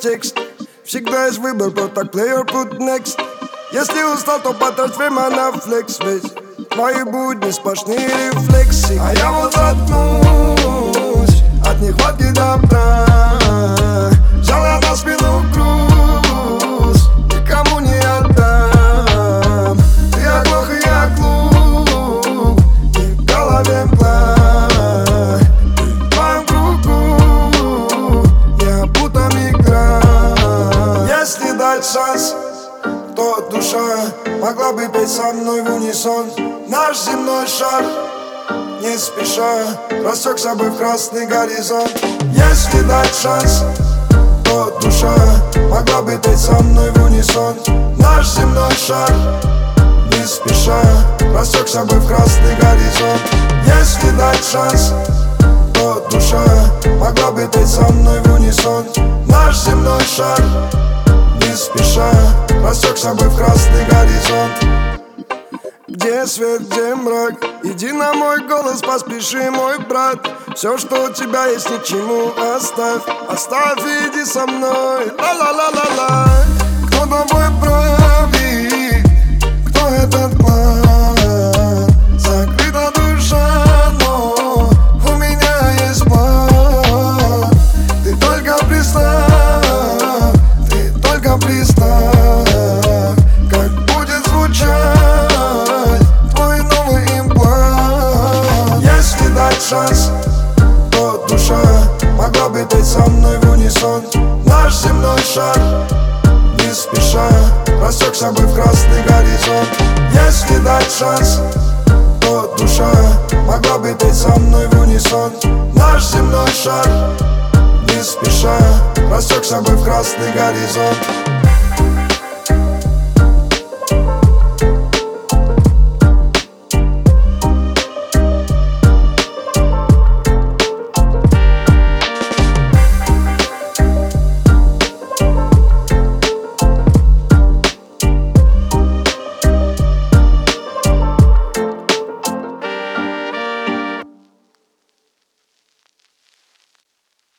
текст. Всегда есть выбор, просто play or put next. Если устал, то потрать время на флекс. Ведь твои будни сплошные рефлексы. А я вот заткнусь от нехватки добра. Взял я на спину груз, никому не отдам. Ты оглох и я глуп, и в голове мгла. В твоем кругу я будто мигрант. Если дать шанс, то душа могла бы петь со мной в унисон. Наш земной шар не спеша растекся бы в красный горизонт. Если дать шанс, то душа могла бы петь со мной в унисон. Наш земной шар не спеша растекся бы в красный горизонт. Если дать шанс, то душа могла бы петь со мной в унисон. Наш земной шар не спеша растекся бы в красный горизонт. Где свет, где мрак, иди на мой голос, поспеши, мой брат. Все, что у тебя есть, ни к чему оставь. Оставь и иди со мной, ла-ла-ла-ла-ла. Кто тобой правит, кто этот клан? Закрыта душа, но у меня есть план. Ты только представь, ты только представь, как будет звучать шанс, то душа могла бы петь со мной в унисон. Наш земной шар не спеша растекся бы в красный горизонт. Если дать шанс, то душа могла бы петь со мной в унисон. Наш земной шар не спеша растекся бы в красный горизонт.